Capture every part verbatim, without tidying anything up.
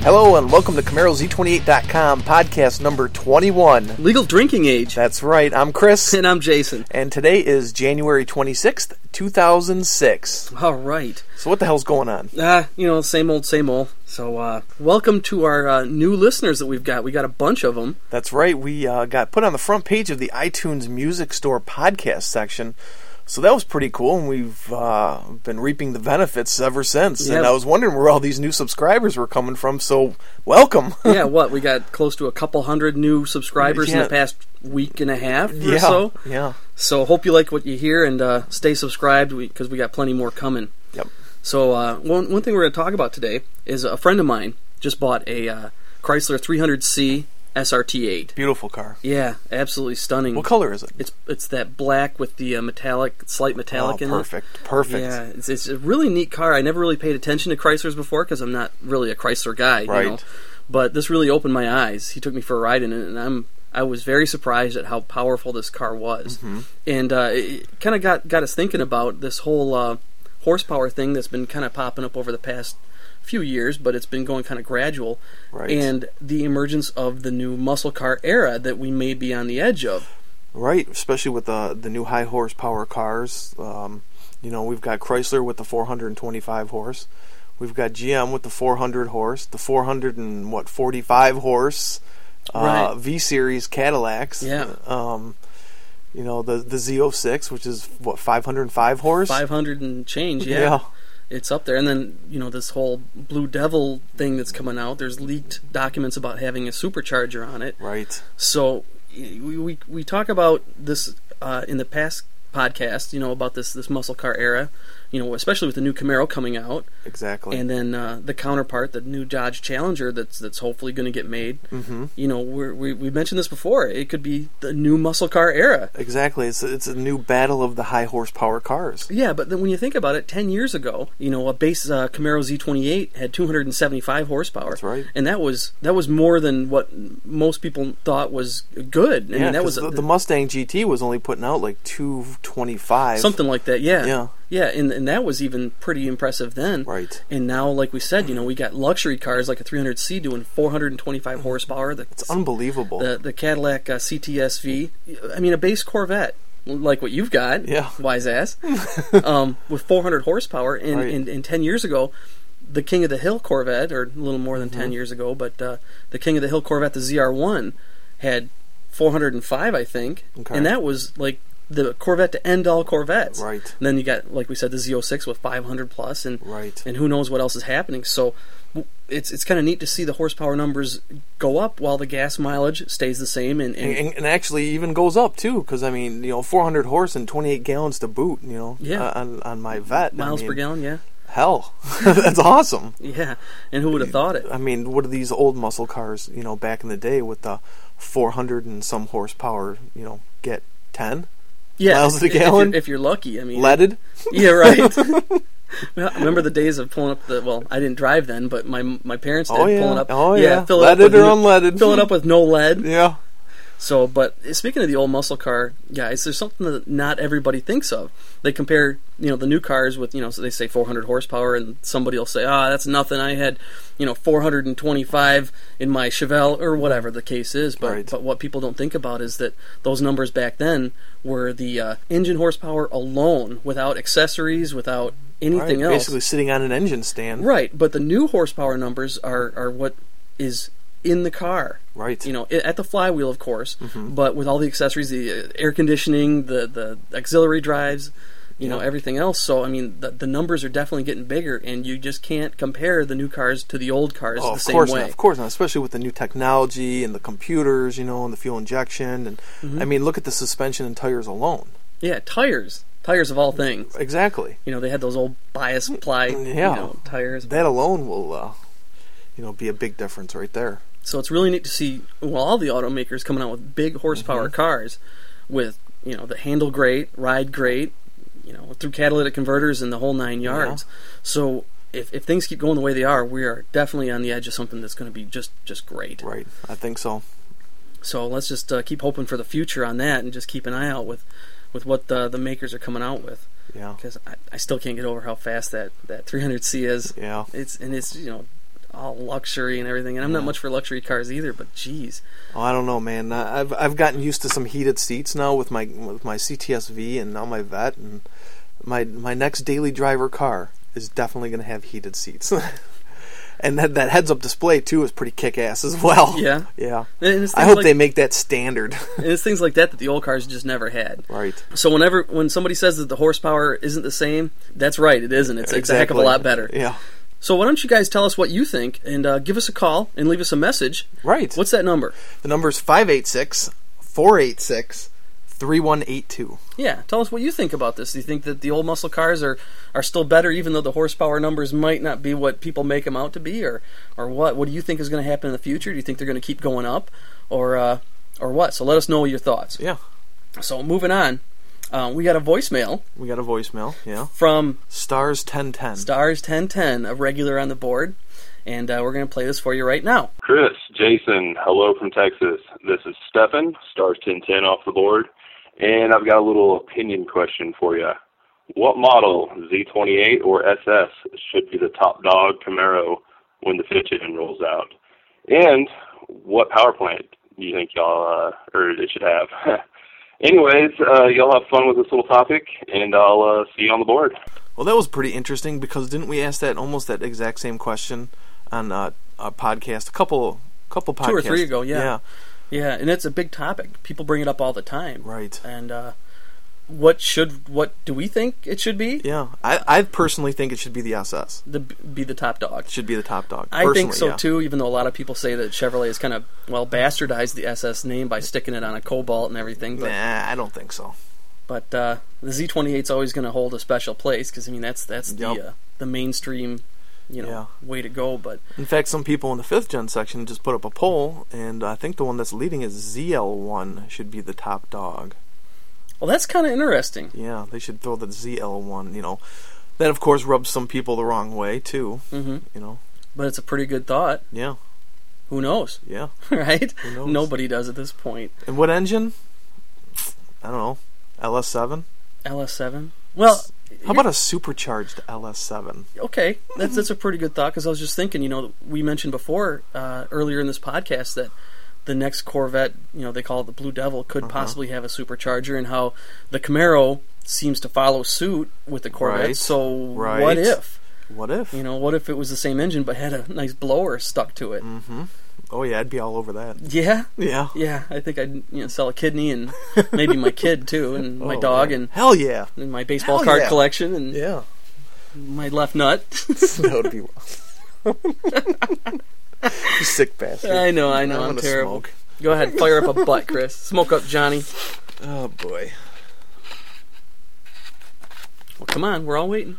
Hello and welcome to Camaro Z twenty-eight dot com, podcast number twenty-one. Legal drinking age. That's right, I'm Chris. And I'm Jason. And today is January twenty-sixth, two thousand six. All right. So what the hell's going on? Uh, you know, same old, same old. So uh, welcome to our uh, new listeners that we've got. We got a bunch of them. That's right, we uh, got put on the front page of the iTunes Music Store podcast section. So that was pretty cool, and we've uh, been reaping the benefits ever since. Yep. And I was wondering where all these new subscribers were coming from, so welcome. Yeah, what? We got close to a couple hundred new subscribers yeah. in the past week and a half or yeah, so. Yeah. So hope you like what you hear, and uh, stay subscribed, because we, we got plenty more coming. Yep. So uh, one, one thing we're going to talk about today is a friend of mine just bought a uh, Chrysler three hundred C S R T eight. Beautiful car. Yeah, absolutely stunning. What color is it? It's it's that black with the uh, metallic, slight metallic oh, in perfect, it. Perfect, Yeah, it's, it's a really neat car. I never really paid attention to Chryslers before because I'm not really a Chrysler guy, right. you know. But this really opened my eyes. He took me for a ride in it, and I'm I was very surprised at how powerful this car was. Mm-hmm. And uh, it kind of got got us thinking about this whole uh, horsepower thing that's been kind of popping up over the past few years, but it's been going kind of gradual, right. And the emergence of the new muscle car era that we may be on the edge of. Right, especially with the the new high horsepower cars. Um, you know, we've got Chrysler with the four hundred twenty-five horse. We've got G M with the four hundred horse, the four hundred and what forty-five horse uh, right. V Series Cadillacs. Yeah. Um, you know, the the Z oh six, which is what five hundred five horse. Five hundred and change. Yeah. yeah. It's up there. And then, you know, this whole Blue Devil thing that's coming out, there's leaked documents about having a supercharger on it. Right. So we we, we talk about this uh, in the past podcast, you know, about this, this muscle car era, you know, especially with the new Camaro coming out. Exactly. And then uh, the counterpart, the new Dodge Challenger that's that's hopefully going to get made. Mm-hmm. You know, we're, we we mentioned this before. It could be the new muscle car era. Exactly. It's it's a new battle of the high horsepower cars. Yeah, but then when you think about it, ten years ago, you know, a base uh, Camaro Z twenty-eight had two hundred seventy-five horsepower. That's right. And that was that was more than what most people thought was good. I yeah, mean, that was the, a, the Mustang G T was only putting out like two twenty-five. something like that. Yeah. Yeah. Yeah, and, and that was even pretty impressive then. Right. And now, like we said, you know, we got luxury cars like a three hundred C doing four hundred twenty-five horsepower. The, it's unbelievable. The the Cadillac uh, C T S V. I mean, a base Corvette, like what you've got, yeah. wise ass, um, with four hundred horsepower. And, right. and, and ten years ago, the King of the Hill Corvette, or a little more than mm-hmm. ten years ago, but uh, the King of the Hill Corvette, the Z R one, had four hundred five, I think. Okay. And that was like the Corvette to end all Corvettes. Right. And then you got, like we said, the Z oh six with five hundred plus, and right. and who knows what else is happening. So it's it's kind of neat to see the horsepower numbers go up while the gas mileage stays the same, and and, and, and actually even goes up too. Because I mean, you know, four hundred horse and twenty-eight gallons to boot. You know, yeah. uh, on on my Vet, miles I mean, per gallon. Yeah. Hell, that's awesome. Yeah, and who would have thought it? I mean, what are these old muscle cars? You know, back in the day with the four hundred and some horsepower. You know, get ten. Yeah, miles a if, gallon. If you're, if you're lucky, I mean, leaded. Yeah, right. Well, I remember the days of pulling up the. Well, I didn't drive then, but my my parents did oh, yeah. pulling up. Oh yeah, yeah, fill leaded it up or with, unleaded. Fill it up with no lead. Yeah. So, but speaking of the old muscle car guys, there's something that not everybody thinks of. They compare, you know, the new cars with, you know, so they say four hundred horsepower, and somebody will say, ah, that's nothing. I had, you know, four hundred twenty-five in my Chevelle, or whatever the case is. But right. but what people don't think about is that those numbers back then were the uh, engine horsepower alone, without accessories, without anything right. else. Basically sitting on an engine stand. Right, but the new horsepower numbers are, are what is in the car. Right. You know, at the flywheel, of course, mm-hmm. but with all the accessories, the air conditioning, the, the auxiliary drives, you know, Yep. everything else. So, I mean, the, the numbers are definitely getting bigger, and you just can't compare the new cars to the old cars Oh, the of same course way. not. Of course not. Especially with the new technology and the computers, you know, and the fuel injection. And Mhm. I mean, look at the suspension and tires alone. Yeah, tires. Tires of all things. Exactly. You know, they had those old bias ply Yeah. you know, tires. That alone will, uh, you know, be a big difference right there. So it's really neat to see, well, all the automakers coming out with big horsepower Mm-hmm. cars with, you know, that handle great, ride great, you know, through catalytic converters and the whole nine yards. Yeah. So if, if things keep going the way they are, we are definitely on the edge of something that's going to be just, just great. Right. I think so. So let's just uh, keep hoping for the future on that, and just keep an eye out with, with what the, the makers are coming out with. Yeah. Because I, I still can't get over how fast that, that three hundred C is. Yeah. It's and it's, you know, all luxury and everything. And I'm Yeah. not much for luxury cars either, but geez. Oh, I don't know, man. I- I've I've gotten used to some heated seats now with my with my C T S V and now my Vet, and my my next daily driver car is definitely going to have heated seats. And that that heads-up display too is pretty kick-ass as well. Yeah. Yeah. And it's I things hope like, they make that standard. and it's things like that that the old cars just never had. Right. So whenever when somebody says that the horsepower isn't the same, that's right, it isn't. It's, it's a heck of a Exactly. lot better. Yeah. So why don't you guys tell us what you think and uh, give us a call and leave us a message. Right. What's that number? The number is five eight six, four eight six, three one eight two. Yeah, tell us what you think about this. Do you think that the old muscle cars are, are still better, even though the horsepower numbers might not be what people make them out to be, or or what? What do you think is going to happen in the future? Do you think they're going to keep going up, or uh, or what? So let us know your thoughts. Yeah. So moving on, uh, we got a voicemail We got a voicemail. Yeah. from Stars ten ten. Stars ten ten, a regular on the board, and uh, we're going to play this for you right now. Chris, Jason, hello from Texas. This is Stefan, Stars ten ten off the board, and I've got a little opinion question for you. What model, Z twenty-eight or S S, should be the top dog Camaro when the fifth engine rolls out? And what power plant do you think y'all, uh, or it should have? Anyways, uh, y'all have fun with this little topic, and I'll uh, see you on the board. Well, that was pretty interesting because didn't we ask that almost that exact same question on uh, a podcast a couple couple podcasts Two or three ago, yeah. Yeah. Yeah, and it's a big topic. People bring it up all the time. Right. And uh, what should what do we think it should be? Yeah. I I personally think it should be the S S. The, be the top dog. It should be the top dog. I think Personally, so yeah. too, even though a lot of people say that Chevrolet has kind of, well, bastardized the S S name by sticking it on a Cobalt and everything. But Nah, I don't think so. but uh, the Z twenty-eight is always going to hold a special place because, I mean, that's that's Yep. the uh, the mainstream, you know, Yeah. way to go. But In fact, some people in the fifth gen section just put up a poll, and I think the one that's leading is Z L one should be the top dog. well, that's kind of interesting. Yeah, they should throw the Z L one, you know. That, of course, rubs some people the wrong way, too. hmm You know. But it's a pretty good thought. Yeah, Who knows, yeah. right? Who knows? Nobody does at this point. And what engine? I don't know. L S seven? L S seven. Well, How about a supercharged L S seven? okay, that's that's a pretty good thought because I was just thinking, you know, we mentioned before uh, earlier in this podcast that the next Corvette, you know, they call it the Blue Devil, could Uh-huh. possibly have a supercharger, and how the Camaro seems to follow suit with the Corvette. Right, So right. what if, What if? you know, what if it was the same engine but had a nice blower stuck to it? Mm-hmm. Oh, yeah, I'd be all over that. Yeah, Yeah. yeah, I think I'd, you know, sell a kidney and maybe my kid too, and my Oh, dog, man. and, Hell yeah. and my baseball Hell card yeah. collection, and Yeah. my left nut. That would be You sick bastard. I know, I know, I'm I'm gonna terrible. smoke. Go ahead, fire up a butt, Chris. Smoke up, Johnny. Oh, boy. Well, come on, we're all waiting.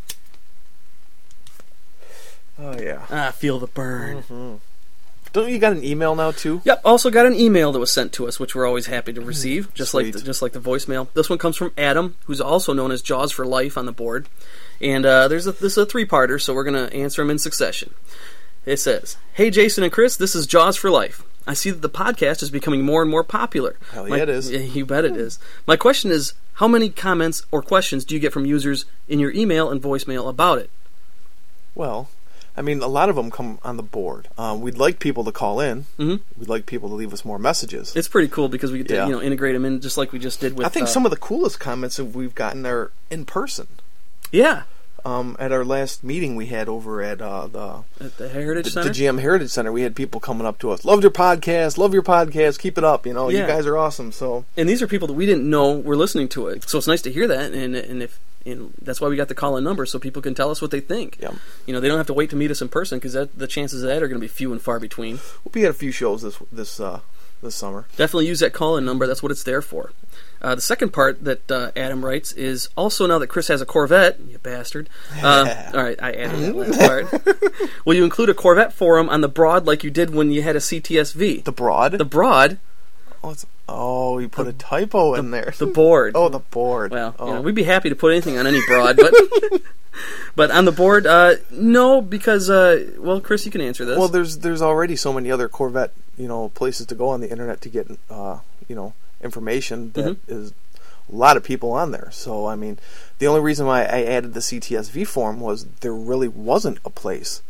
Oh, yeah. Ah, feel the burn. Mm-hmm. Don't you got an email now, too? Yep. Also got an email that was sent to us, which we're always happy to receive, just like Sweet. the, just like the voicemail. This one comes from Adam, who's also known as Jaws for Life on the board, and uh, there's a, this is a three-parter, so we're gonna answer them in succession. It says, "Hey Jason and Chris, this is Jaws for Life. I see that the podcast is becoming more and more popular. Hell yeah, My- it is. Yeah, you bet it is. My question is, how many comments or questions do you get from users in your email and voicemail about it? Well, I mean, a lot of them come on the board. Um, we'd like people to call in. Mhm. We'd like people to leave us more messages. It's pretty cool because we get to Yeah. you know integrate them in just like we just did with. I think uh, some of the coolest comments that we've gotten are in person. yeah Um, at our last meeting we had over at uh, the at the Heritage the, Center. the G M Heritage Center, we had people coming up to us. Loved your podcast. Love your podcast. Keep it up. You know, Yeah. you guys are awesome. So And these are people that we didn't know were listening to it, so it's nice to hear that. And and if and that's why we got the call-in number, so people can tell us what they think. yeah, You know, they don't have to wait to meet us in person because the chances of that are going to be few and far between. we'll be at a few shows this this uh, this summer. Definitely use that call-in number. That's what it's there for. Uh, the second part that uh, Adam writes is also now that Chris has a Corvette, you bastard. Uh, all right, I added that last part. Will you include a Corvette forum on the Broad like you did when you had a C T S V? The Broad. The Broad, oh, it's, oh, you put a typo in there. the board. Oh, the board. Well, oh. you know, we'd be happy to put anything on any Broad, but but on the board, uh, no, because uh, well, Chris, you can answer this. Well, there's there's already so many other Corvette, you know, places to go on the internet to get, uh, you know, information that Mm-hmm. is a lot of people on there. So, I mean, the only reason why I added the C T S V form was there really wasn't a place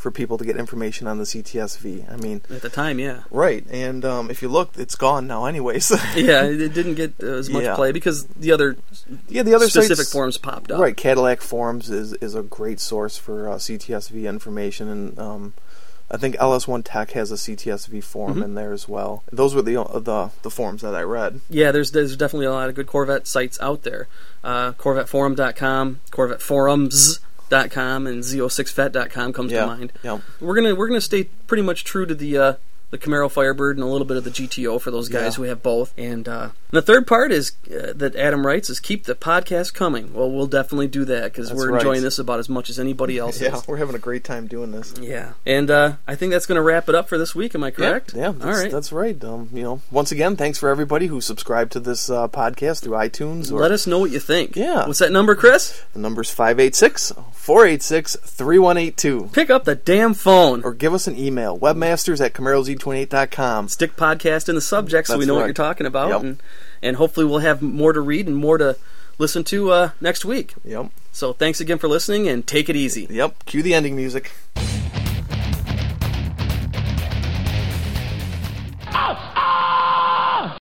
for people to get information on the C T S V. I mean, at the time, yeah. Right, and um, if you look, it's gone now anyways. Yeah, it didn't get uh, as much Yeah. play because the other yeah, the other specific sites, forums popped up. Right, Cadillac Forums is, is a great source for uh, C T S V information, and um, I think L S one Tech has a C T S V forum Mhm. in there as well. Those were the uh, the the forums that I read. Yeah, there's there's definitely a lot of good Corvette sites out there. Uh, Corvette Forum dot com, Corvette Forums dot com, and Z oh six vet dot com comes Yeah, to mind. yep. We're gonna we're gonna stay pretty much true to the uh, the Camaro Firebird and a little bit of the G T O for those guys Yeah. who have both. And uh, the third part is uh, that Adam writes is keep the podcast coming. Well, we'll definitely do that because That's we're right. enjoying this about as much as anybody else Yeah, is. we're having a great time doing this. Yeah, and uh, I think that's going to wrap it up for this week. Am I correct? Yeah, yeah, that's, All right. that's right. Um, you know, once again, thanks for everybody who subscribed to this uh, podcast through iTunes. Or Let us know what you think. Yeah. What's that number, Chris? the number's five eight six, four eight six, three one eight two. Pick up the damn phone. Or give us an email, webmasters at camaro z twenty-eight dot com. Stick podcast in the subject so we That's know what right. you're talking about. Yep. And, and hopefully we'll have more to read and more to listen to uh, next week. Yep. So thanks again for listening and take it easy. Yep. Cue the ending music.